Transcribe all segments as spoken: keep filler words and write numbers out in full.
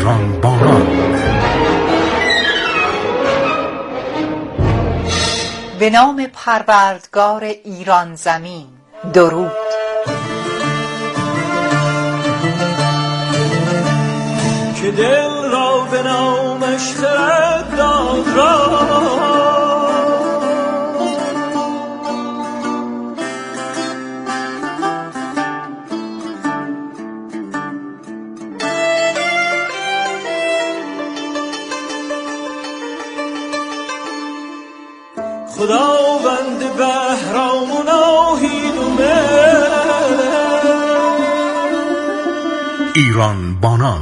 ایران بانان. به نام پروردگار ایران زمین. درود. که دل را به نامش خرد داد را خداوند بهرام و ناهید و مهر ایران بانان.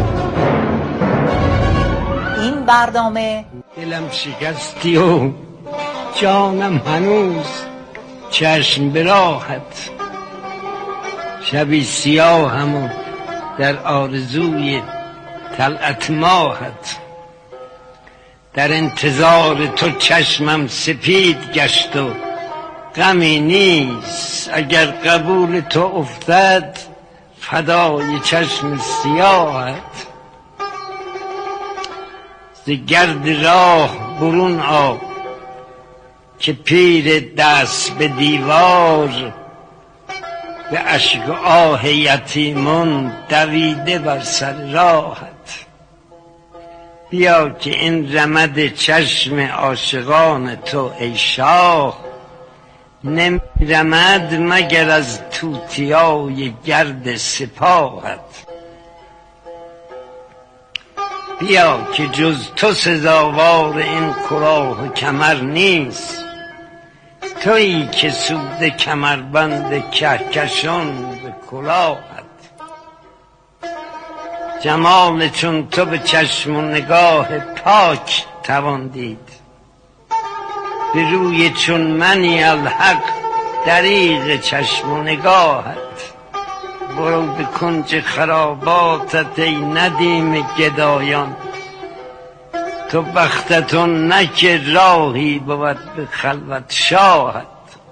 این برنامه دلم شکستی و جانم هنوز چشم به راهت، شبی سیاهم و در آرزوی طلعت ماهت، در انتظار تو چشمم سپید گشت و غمی نیست، اگر قبول تو افتد فدای چشم سیاهت. ز گرد راه برون آ که پیر دست به دیوار، به اشک و آه یتیمان دویده بر سر راهت. بیا که این رمد چشم عاشقان تو ای شاه، نمی رمد مگر از توتیای گرد سپاهت. بیا که جز تو سزاوار این کلاه و کمر نیست، تویی که سود کمربند کهکشان به کلاهت. جمال چون تو به چشم و نگاه پاک توان دید، به روی چون منی الحق دریغ چشم و نگاهت. برو به کنج خراباتت ای ندیم گدایان، تو بختتون نه که راهی بود به خلوت شاهت.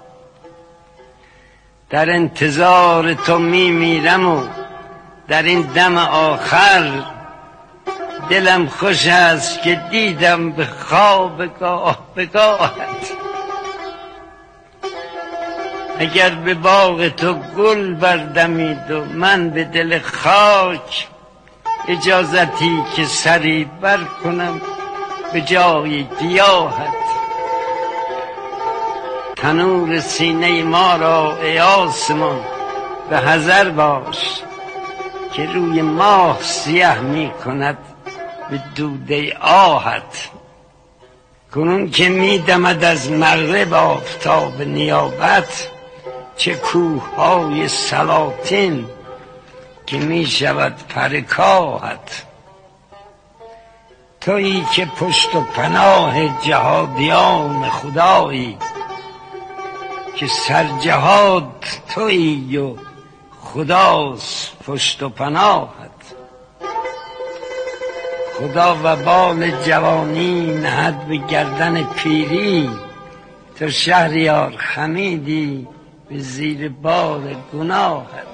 در انتظار تو می میرم و در این دم آخر، دلم خوش است که دیدم به خواب گاه به گاهت. اگر به باغ تو گل بردمید و من به دل خاک، اجازتی که سری بر کنم به جای گیاهت. تنور سینه ما را ای آسمان به حذر باش، که روی ماه سیاه می کند به دوده آهت. کنون که می دمد از مغرب آفتاب نیابت، چه کوه های سلاطین که می شود پرکاهت. تویی که پشت و پناه جهادیان خدایی، که سرجهاد تویی و خداست پشت و پناهت. خدا و بال جوانی نهد به گردن پیری، تو شهریار خمیدی به زیر بار گناهت.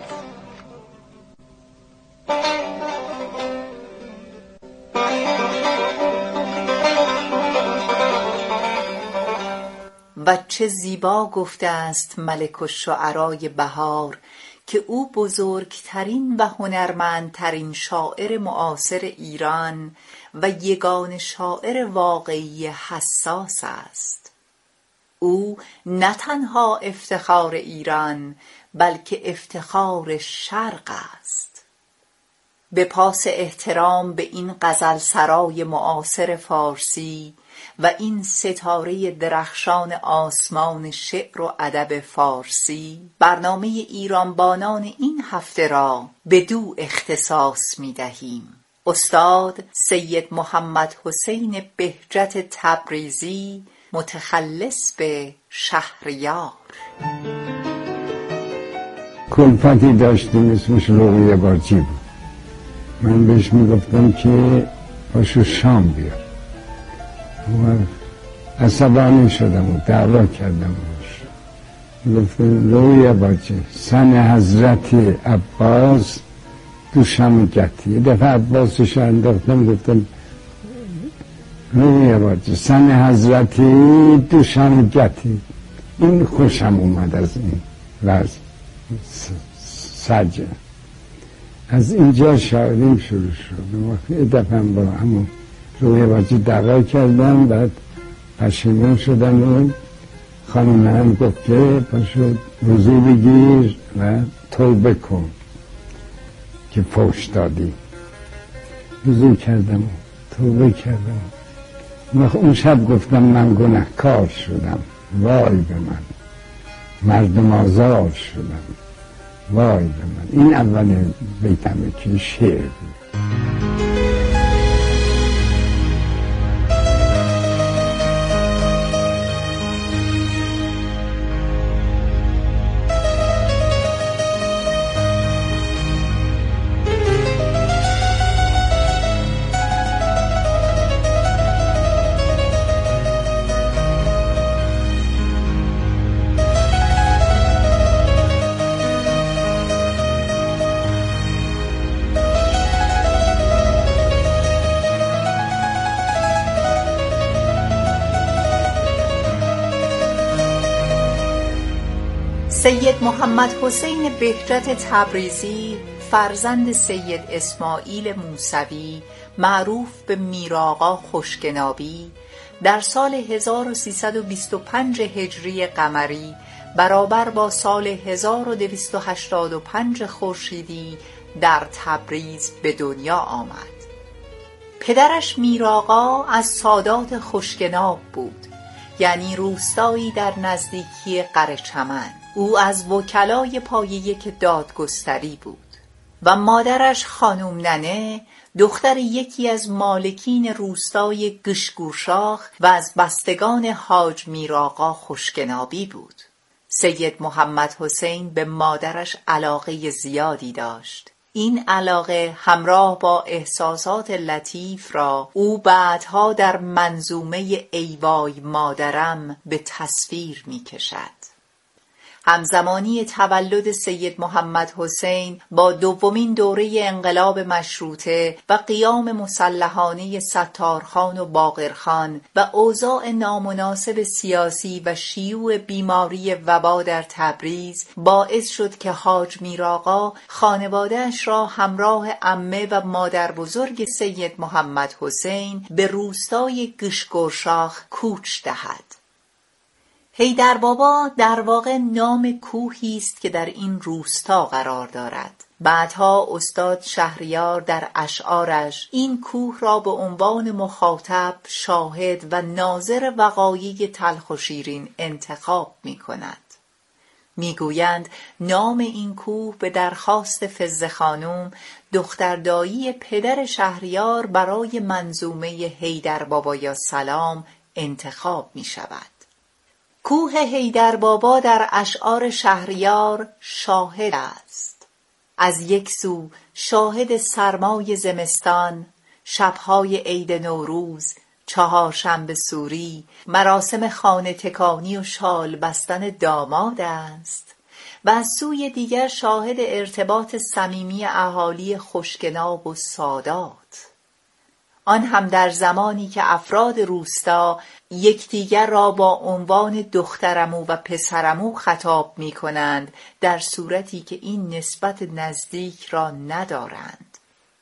و چه زیبا گفته است ملک الشعرای بهار که او بزرگترین و هنرمندترین شاعر معاصر ایران و یگان شاعر واقعی حساس است. او نه تنها افتخار ایران بلکه افتخار شرق است. به پاس احترام به این غزل سرای معاصر فارسی و این ستاره درخشان آسمان شعر و ادب فارسی، برنامه ایران بانان این هفته را به دو اختصاص می دهیم. استاد سید محمد حسین بهجت تبریزی، متخلص به شهریار. کلفتی داشتیم اسمش رویه بارچی بود. من بهش میگفتم که پاشو شام بیار. و عصبانی شدم و دعوا کردم باش. گفتم رویه بارچی سن حضرت عباس دوشم گتی. یه دفعه عباسش انداختم گفتم روی باجه سن حضرتی دوشم گتی. این خوشم اومد از این وضع سجه. از اینجا شاعریم شروع شد. یه دفعه با همون روی باجه دعوا کردم، بعد پشیمون شدم و خانم هم گفت که پاشو وضو بگیر و توبه کن که فوش دادی. وضو کردم توبه کردم. اون شب گفتم من گناهکار شدم، وای به من، مردم آزار شدم، وای به من. این اول بیتمه که شعر بود. سید محمد حسین بهجت تبریزی فرزند سید اسماعیل موسوی معروف به میرآقا خوشگنابی در سال هزار و سیصد و بیست و پنج هجری قمری برابر با سال هزار و دویست و هشتاد و پنج خورشیدی در تبریز به دنیا آمد. پدرش میرآقا از سادات خوشگناب بود، یعنی روستایی در نزدیکی قره‌چمن. او از وکلای پایه یک دادگستری بود و مادرش خانم ننه دختر یکی از مالکین روستای گشگورشاخ و از بستگان حاج میرآقا خوشگنابی بود. سید محمد حسین به مادرش علاقه زیادی داشت. این علاقه همراه با احساسات لطیف را او بعدها در منظومه ای وای مادرم به تصویر می کشد. همزمانی تولد سید محمد حسین با دومین دوره انقلاب مشروطه و قیام مسلحانه ستارخان و باقرخان و اوضاع نامناسب سیاسی و شیوع بیماری وبا در تبریز باعث شد که حاج میرآقا خانواده‌اش را همراه عمه و مادر بزرگ سید محمد حسین به روستای گشگورشاخ کوچ دهد. حیدربابا در واقع نام کوهی است که در این روستا قرار دارد. بعدها استاد شهریار در اشعارش این کوه را به عنوان مخاطب، شاهد و ناظر وقایع تلخ و شیرین انتخاب می کند. می گویند نام این کوه به درخواست فزه خانم دختردایی پدر شهریار برای منظومه حیدربابا یا سلام انتخاب می شود. کوه حیدربابا در اشعار شهریار شاهد است. از یک سو شاهد سرمای زمستان، شبهای عید نوروز، چهارشنبه سوری، مراسم خانه تکانی و شال بستن داماد است و از سوی دیگر شاهد ارتباط صمیمی اهالی خوشگناب و سادات، آن هم در زمانی که افراد روستا یکدیگر را با عنوان دخترعمو و پسرعمو خطاب می کنند، در صورتی که این نسبت نزدیک را ندارند.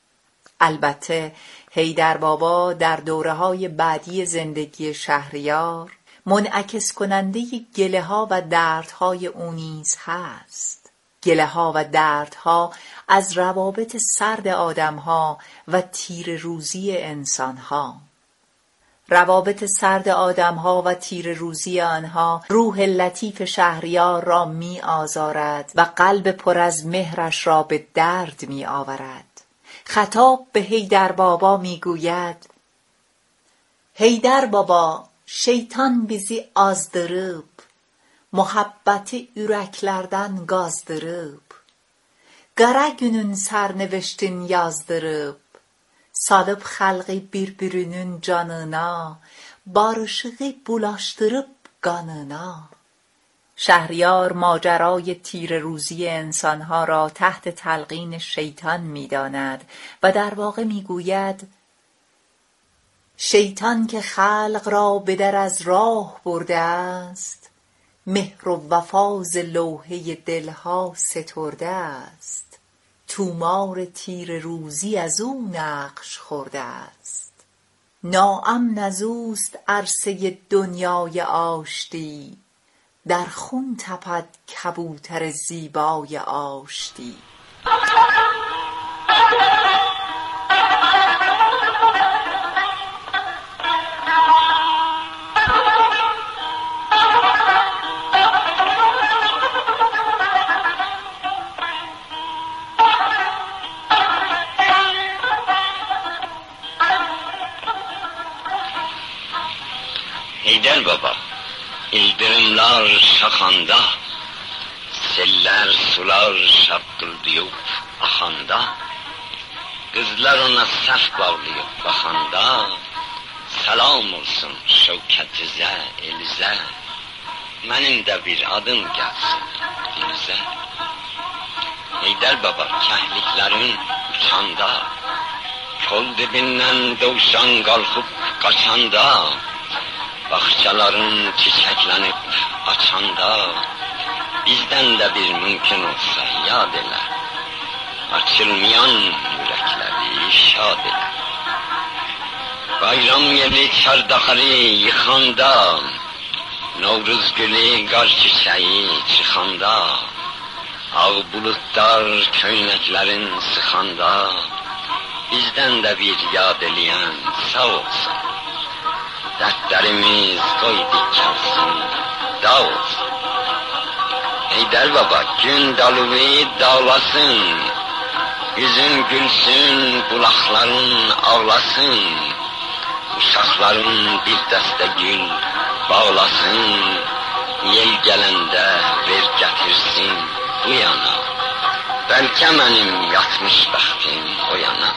البته حیدربابا در دوره‌های بعدی زندگی شهریار منعکس کننده گله ها و دردهای او نیز هست. گله ها و دردها از روابط سرد آدمها و تیر روزی انسانها. روابط سرد آدمها و تیر روزی آنها روح لطیف شهریار را می آزارد و قلب پر از مهرش را به درد می آورد. خطاب به حیدربابا می گوید: Heydarbaba, şeytan bizi azdırıp, muhabbeti yüreklerden gazdırıp, qara günün sərneviştin yazdırıp, salıp xalqı birbirinin canına, barışığı bulaştırıp qanına. شهریار ماجرای تیر روزی انسانها را تحت تلقین شیطان می‌داند و در واقع می‌گوید شیطان که خلق را به در از راه برده است، مهر و وفا ز لوحه دلها سترده است. تومار تیر روزی از او نقش خورده است. ناامن از اوست عرصه دنیای آشتی، در خون تپد کبوتر زیبای آشتی. Heydər baba, ildırımlar şaxanda, sellər, sular şapqıldıyıb axanda, qızlar ona sərf bağlayıb baxanda, salam olsun şövkətizə, elizə, mənim də bir adım gəlsin dilizə. Heydər baba, kəhliklərin uçanda, kol dibindən dovşan qalxıb qaçanda, Bahçelerin çiçeklenip açanda, bizden de bir mümkün olsa yad ele, açılmayan yürekleri şad ele. Bayram yeli çardakarı yıkanda, Novruz gülü qar çiçeği çıkanda, Ağ bulutlar köyneklerin sıxanda, bizden de bir yad eleyen sağ olsun. Dertlerimiz koyduk kalsın, dağ olsun. Heydər baba, gün dalığı dağlasın, yüzün gülsün, bulakların ağlasın, uşakların bir dəstə gül bağlasın, yel gelende ver getirsin bu yana, belki benim yatmış bəxtim o yana.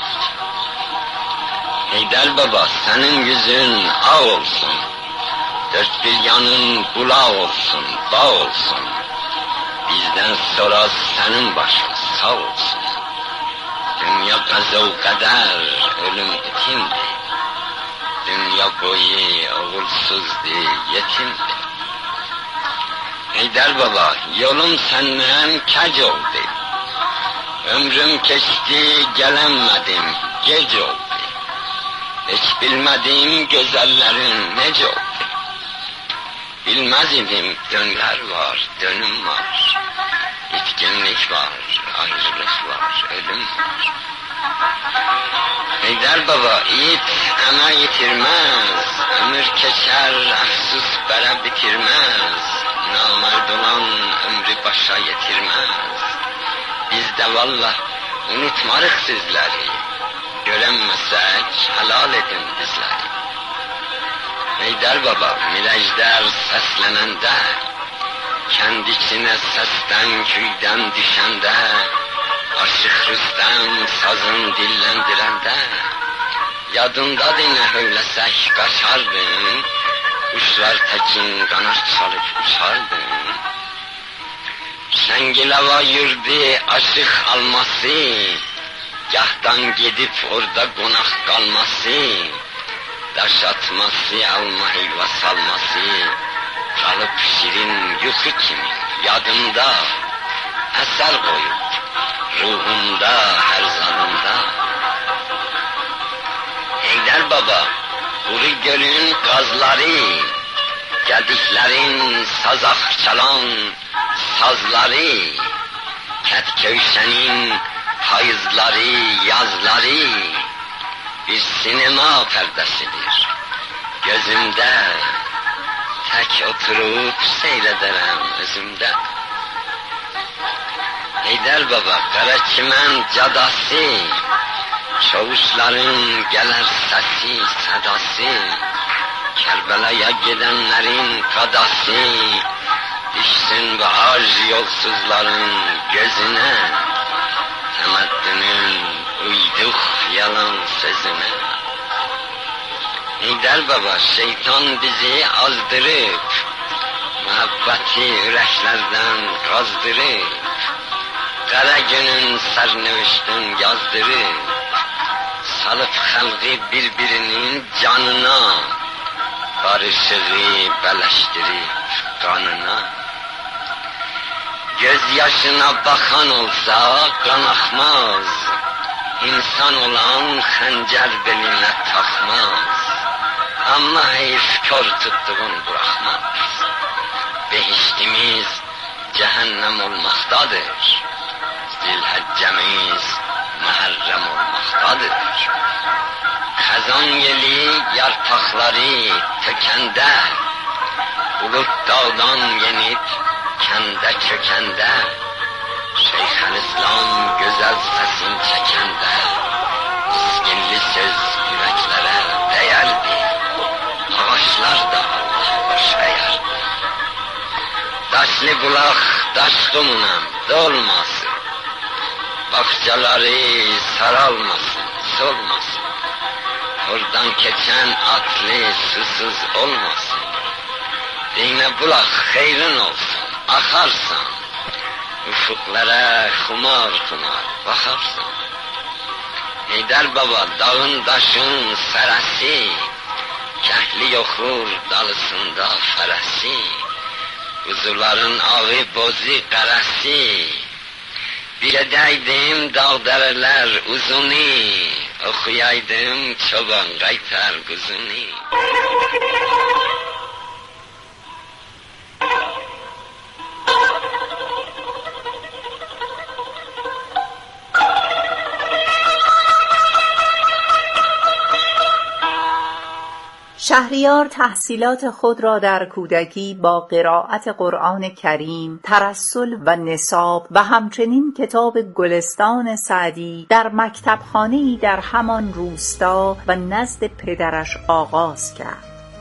Heydər baba, senin yüzün ağ olsun, dört bir yanın bulaq olsun, bağ olsun, bizden sonra senin başın sağ olsun. Dünya qəza o qədər, ölüm itimdir, dünya boyu oğulsuzdur, yetimdir. Heydər baba, yolum səndən kəc oldu, ömrüm keçdi, gələmədim, gec oldu. Hiç bilmediğim güzellerin nece oldu. Bilmez idim dönler var, dönüm var. Bitkinlik var, ayrılık var, ölüm var. Heydər baba, it ana yitirmez, ömür keçer, afsus bere bitirmez. Namerd olan ömrü başa yetirmez. Biz de vallah unutmarıq sizleri. Görünmesek helal edin bizleri. Heydər baba, miləclər səslənəndə, kendi içine sesten küyden düşende, aşık Rüstem sazın dillendirende, yadındadır ne höylesek kaçardın, kuşlar tekin kanat çalıp uçardın. Şengilava yurdu aşık alması, gahdan gidip orada konak kalması, daş atması, alma helva salması, kalıp şirin yuxu kimi yadımda, eser koyup ruhumda, her zanımda. Heydər baba, Quru gölün qazları, gediklerin sazaq çalan sazları, kət köyşənin payızları, yazları, bir sinema perdesidir gözümde, tek oturup seyrederim özümde. Heydər baba, Qaraçimen cadası, çavuşların gelir sesi, sadası, Kerbela'ya gidenlerin kadası, düşsün bu arz yolsuzların gözüne, temeddünün uyduk yalan sözüne. Heydər baba, şeytan bizi azdırıp, muhabbet Növbəti ürəklərdən qazdırır, qara günün sərnövüştün yazdırır, salıb xalqı bir-birinin canına, barışığı bələşdirib qanına. Göz yaşına baxan olsa qan axmaz, insan olan xəncər belinə taxmaz. Amma heyf kör tutduğun buraxmaz. Behiştimiz cəhənnəm olmaqdadır, zilhəccəmiz məhərrəm olmaqdadır. Xəzan yeli yarpaqları tökəndə, bulut dağdan yenib kəndə kökəndə, Şeyxəlislam gözəl səsin çəkəndə, İskilli söz ürəklərə dəyərdi, ağaçlar da Allah baş əyərdi. Daşlı bulaq daş qumunam dolmasın, bağçaları saralmasın, solmasın. Oradan keçən atlı susuz olmasın. Dinə bulaq xeyrin olsun, axarsan, ufuklara xumar xumar baxarsan. Heydər baba dağın daşın sərəsi, kəhli yoxur dalısında fərəsi, quzuların ağı bozu qərəsi. Bir edəydim dağ-dərələr uzuni, oxuyaydım çoban qaytar quzuni. شهریار تحصیلات خود را در کودکی با قرائت قرآن کریم، ترسل و نصاب و همچنین کتاب گلستان سعدی در مکتبخانه‌ای در همان روستا و نزد پدرش آغاز کرد.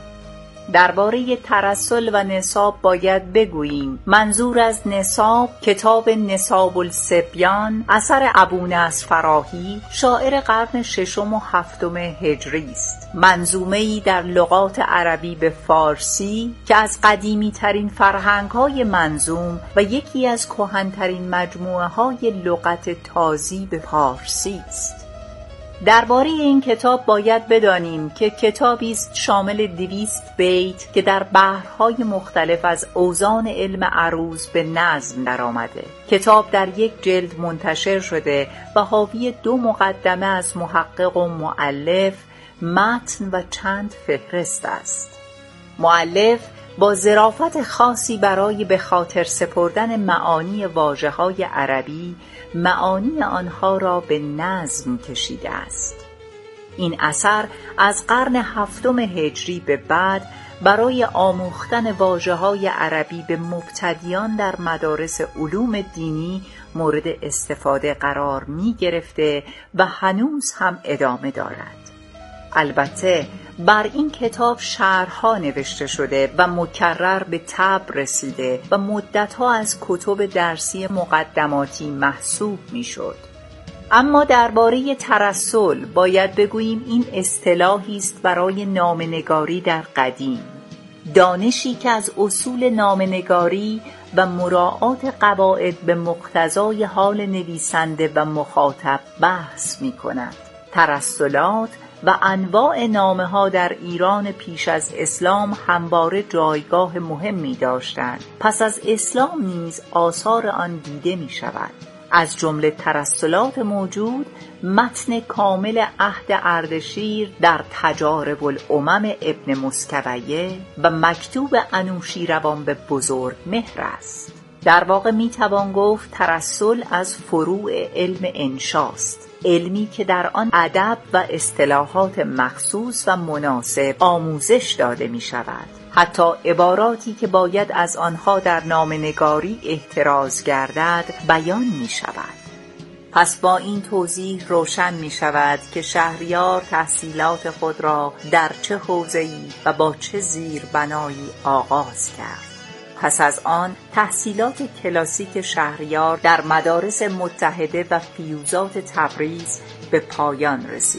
درباره ترسل و نصاب باید بگوییم منظور از نصاب کتاب نصاب الصبیان اثر ابونصر فراهی شاعر قرن ششم و هفتم هجری است، منظومه‌ای در لغات عربی به فارسی که از قدیمی ترین فرهنگ های منظوم و یکی از کهن‌ترین مجموعه های لغت تازی به فارسی است. درباره این کتاب باید بدانیم که کتابی است شامل دویست بیت که در بحرهای مختلف از اوزان علم عروض به نظم درآمده. کتاب در یک جلد منتشر شده و حاوی دو مقدمه از محقق و مؤلف، متن و چند فهرست است. مؤلف با ظرافت خاصی برای به خاطر سپردن معانی واژه‌های عربی معانی آنها را به نظم کشیده است. این اثر از قرن هفتم هجری به بعد برای آموختن واژه‌های عربی به مبتدیان در مدارس علوم دینی مورد استفاده قرار می گرفته و هنوز هم ادامه دارد. البته بر این کتاب شرح‌ها نوشته شده و مکرر به طبع رسیده و مدت‌ها از کتب درسی مقدماتی محسوب می‌شد. اما درباره ترسل باید بگوییم این اصطلاحی است برای نامه‌نگاری در قدیم، دانشی که از اصول نامه‌نگاری و مراعات قواعد به مقتضای حال نویسنده و مخاطب بحث می‌کند. ترسلات و انواع نامه‌ها در ایران پیش از اسلام همواره جایگاه مهمی داشتند. پس از اسلام نیز آثار آن دیده می شود. از جمله ترسلات موجود متن کامل عهد اردشیر در تجارب الامم ابن مسکویه و مکتوب انوشیروان به بزرگ مهر است. در واقع می توان گفت ترسل از فروع علم انشاست، علمی که در آن ادب و اصطلاحات مخصوص و مناسب آموزش داده می شود. حتی عباراتی که باید از آنها در نامه‌نگاری احتراز گردد بیان می شود. پس با این توضیح روشن می شود که شهریار تحصیلات خود را در چه حوزه‌ای و با چه زیربنایی آغاز کرد. پس از آن تحصیلات کلاسیک شهریار در مدارس متحده و فیوزات تبریز به پایان رسید.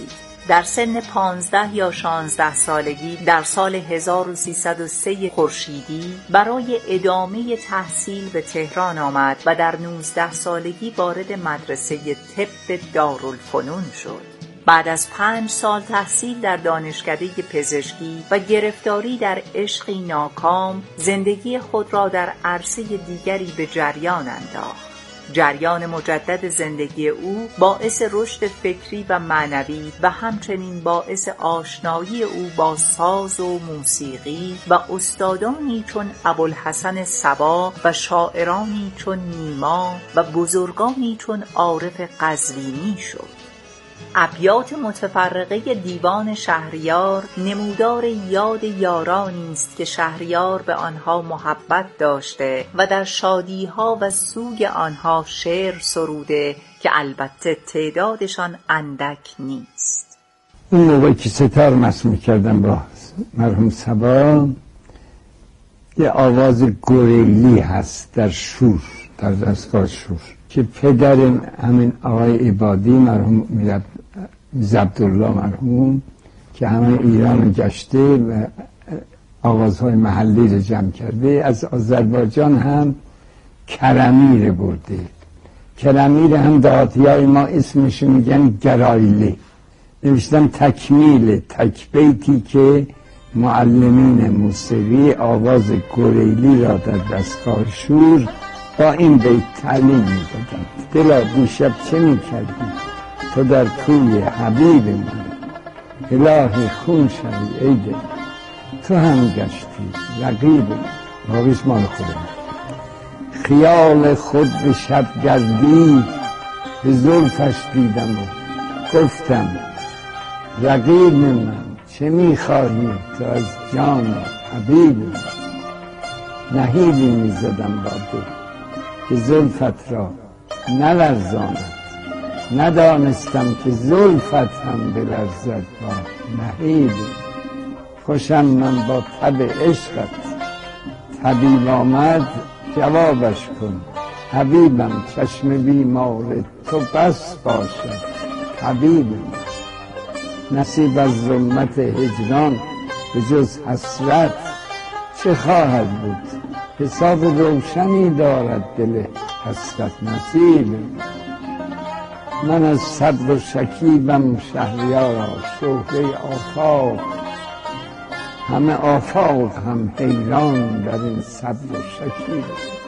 در سن پانزده یا شانزده سالگی در سال هزار و سیصد و سه خورشیدی برای ادامه تحصیل به تهران آمد و در نوزده سالگی وارد مدرسه طب دارالفنون شد. بعد از پنج سال تحصیل در دانشکده پزشکی و گرفتاری در عشقی ناکام، زندگی خود را در عرصه دیگری به جریان انداخت. جریان مجدد زندگی او باعث رشد فکری و معنوی و همچنین باعث آشنایی او با ساز و موسیقی و استادانی چون ابوالحسن صبا و شاعرانی چون نیما و بزرگانی چون عارف قزوینی شد. ابیات متفرقه دیوان شهریار نمودار یاد یارانی است که شهریار به آنها محبت داشته و در شادیها و سوگ آنها شعر سروده که البته تعدادشان اندک نیست. اون موقعی که ستار مسموع کردم با مرحوم صبا، یه آواز گوریلی هست در شور، در دستگاه شور، که پدر همین آقای عبادی مرحوم میرد عبدالله مرحوم که همه ایران گشته و آوازهای محلی رو جمع کرده، از آذربایجان هم کرمیر برده. کرمیر هم دهاتی های ما اسمش میگن گرایله. نوشتم تکمیل تک بیتی که معلمین موسیقی آواز گوریلی را در دستگاه شور با این بیت تعلیم میدادند. دلا دیشب چه میکردی تو در کوی حبیب من، الهی خون شوی ای دل تو هم گشتی رقیب من. باقیش مال خودم. خیال خود به شب گردی به زلفش دیدم و گفتم رقیب من چه میخواهی تو از جان حبیب من. نهیبی میزدم با دل که زلفت را نلرزاند، ندانستم که زلفت هم بلرزد با نهیب. خوشم من با تب عشقت، طبیب آمد جوابش کن حبیبم، چشم بیمار تو بس باشد حبیبم. نصیب از ظلمت هجران به جز حسرت چه خواهد بود، حساب روشنی دارد دل حسرت نصیب. من از صبر و شکیبم شهریارا شهره آفاق، همه آفاق هم حیران در این صبر و شکیب.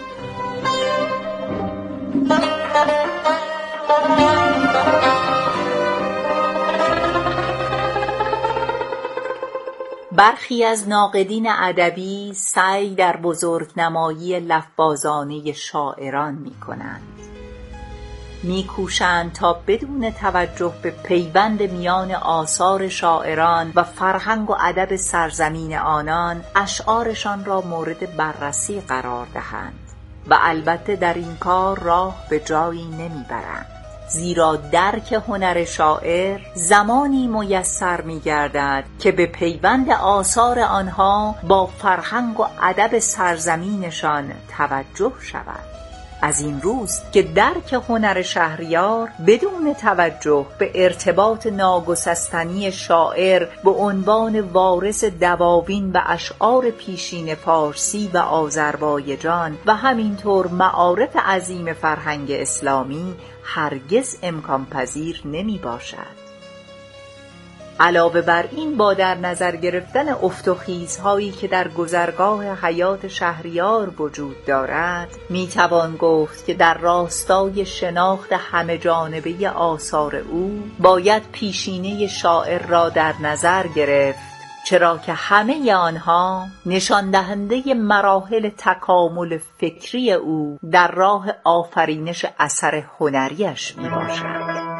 برخی از ناقدین ادبی سعی در بزرگنمایی لفظ‌بازانه شاعران می‌کنند. می‌کوشند تا بدون توجه به پیوند میان آثار شاعران و فرهنگ و ادب سرزمین آنان اشعارشان را مورد بررسی قرار دهند و البته در این کار راه به جایی نمیبرند، زیرا درک هنر شاعر زمانی میسر می‌گردد که به پیوند آثار آنها با فرهنگ و ادب سرزمینشان توجه شود. از این روست که درک هنر شهریار بدون توجه به ارتباط ناگسستنی شاعر به عنوان وارث دواوین و اشعار پیشین فارسی و آذربایجان و همینطور معارف عظیم فرهنگ اسلامی هرگز امکان پذیر نمی باشد. علاوه بر این، با در نظر گرفتن افت و خیزهایی که در گذرگاه حیات شهریار وجود دارد، میتوان گفت که در راستای شناخت همه جانبه آثار او باید پیشینه شاعر را در نظر گرفت، چرا که همه آنها نشان دهنده مراحل تکامل فکری او در راه آفرینش اثر هنریش می باشد.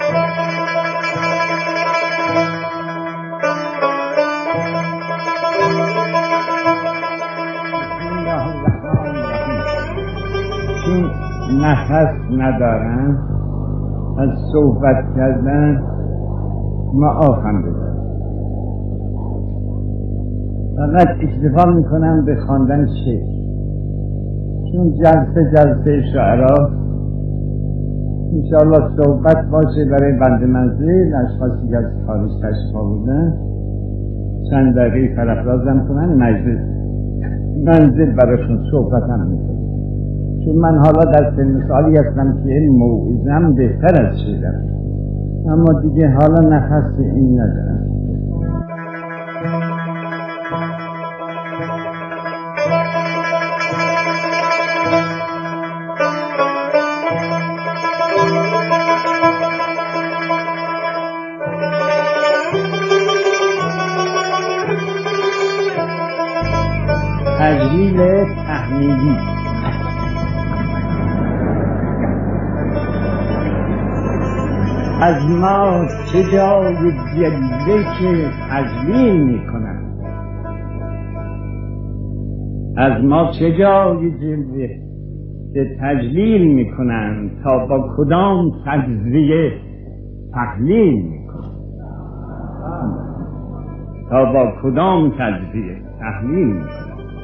چون نفس ندارن از صحبت کردن معافم بدارن، فقط اکتفا میکنم به خواندن شعر، چون جلسه جلسه شعرا انشاءالله صحبت باشه برای بند منزل، اشخاصی که از خارج تشریف آوردن چند دقیقه سرافرازم کنن، مجلس منزل براشون صحبت هم میکنم، چون من حالا در سن سالی هستم که موعظه‌ام بهتر از شعرم، اما دیگه حالا نفس این ندارم. تجلیل تحمیلی. از ما چه جای جلوه که تجلیل میکنن، از ما چه جای جلوه که تجلیل میکنن، تا با کدام تجزیه تحلیل میکنن، تا با کدام تجزیه تحلیل میکنن.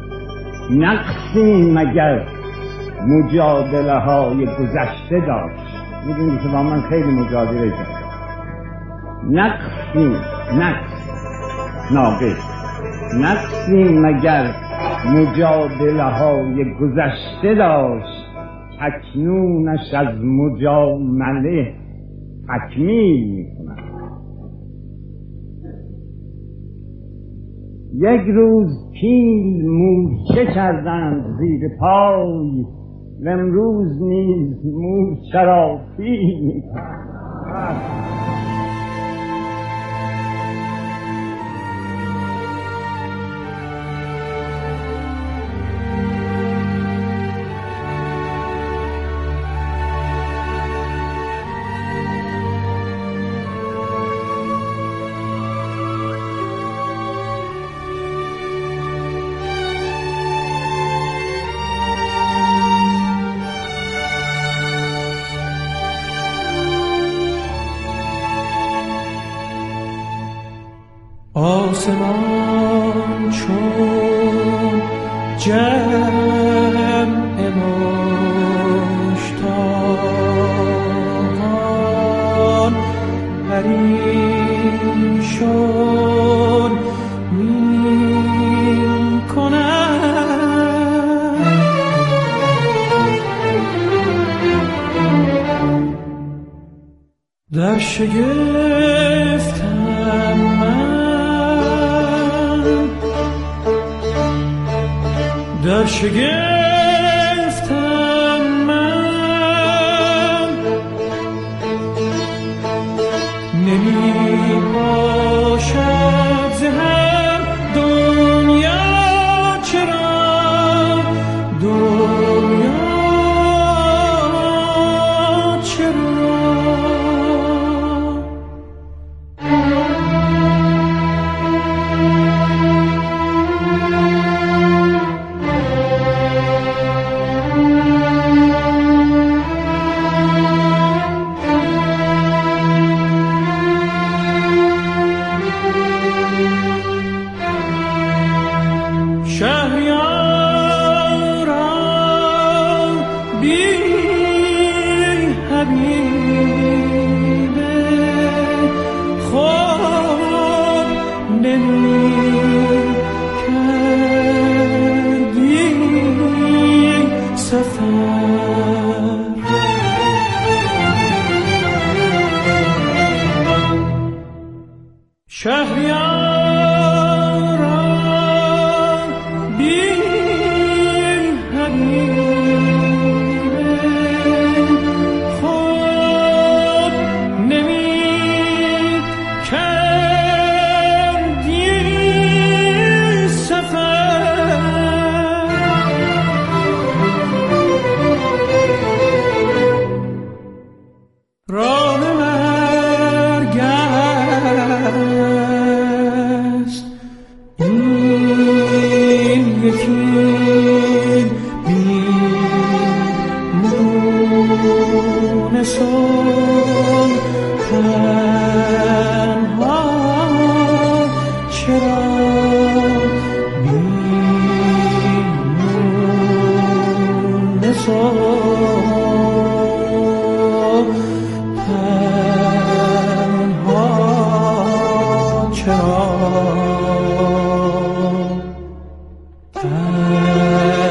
نقصی مگر مجادله های گذشته داشت. میدونی که با من خیلی مجادله کرد. نقصی نقص ناقص نقصی مگر مجادله های گذشته داشت، اکنونش از مجامله تکمیل میکنم. یک روز پیل مورچه کردند زیر پای، و امروز نیز مورچه را پیل میکنند. آسمان چون جمع مشتاقان پریشان می کنند، در شگفتم من، در شگفتم من، نمی باشد ز هم دنیا چرا، دنیا چرا. soul.